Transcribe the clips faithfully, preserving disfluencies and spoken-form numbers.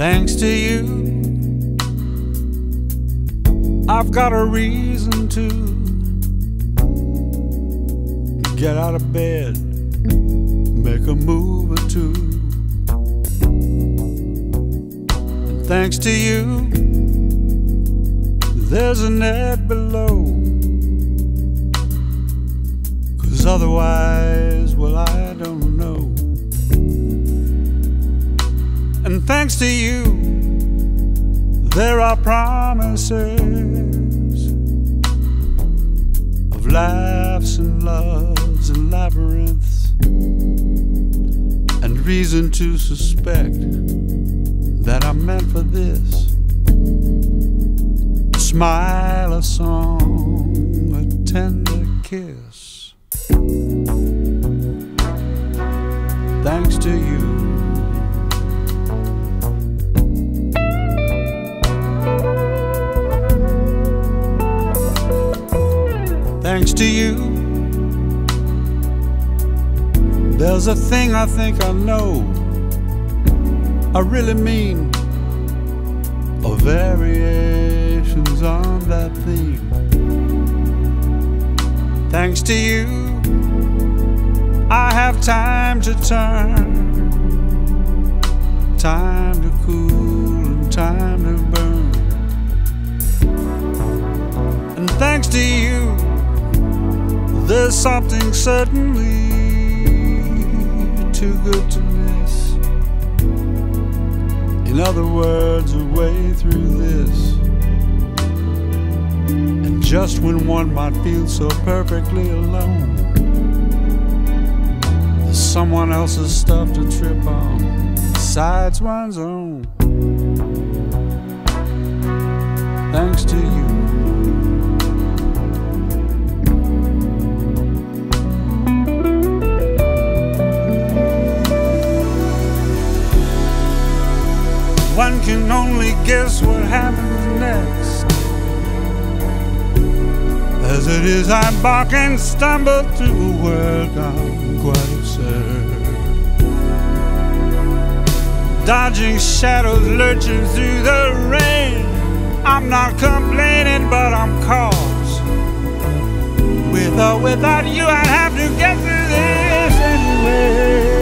Thanks to you, I've got a reason to get out of bed, make a move or two. And thanks to you, there's a net below, 'cause otherwise, well, I don't know. And thanks to you, there are promises of laughs and loves and labyrinths, and reason to suspect that I'm meant for this. A smile, a song, a tender kiss. Thanks to you. Thanks to you, there's a thing I think I know, I really mean, or variations on that theme. Thanks to you, I have time to turn, time to cool and time to burn. And thanks to you, there's something certainly too good to miss. In other words, a way through this. And just when one might feel so perfectly alone, there's someone else's stuff to trip on besides one's own. Thanks to you. One can only guess what happens next. As it is, I bark and stumble through a world gone quite absurd, dodging shadows, lurching through the rain. I'm not complaining, but I'm cause. With or without you, I'd have to get through this anyway.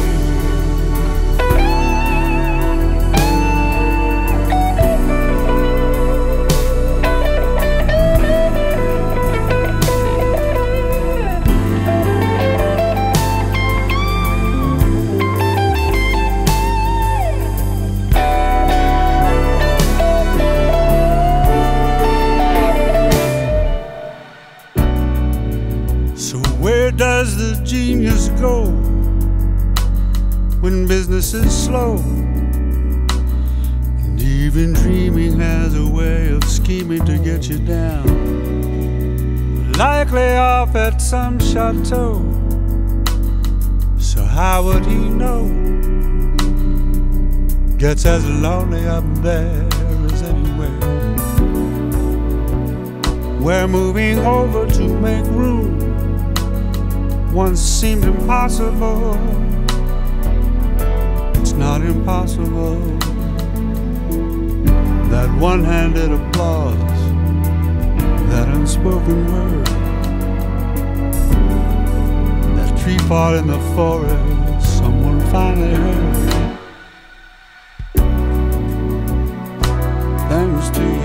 So where does the genius go when business is slow? And even dreaming has a way of scheming to get you down, likely off at some chateau. So how would he know? Gets as lonely up there as anywhere. We're moving over to make room. Once seemed impossible, it's not impossible. That one-handed applause, that unspoken word, that tree fall in the forest, someone finally heard. Thanks to you.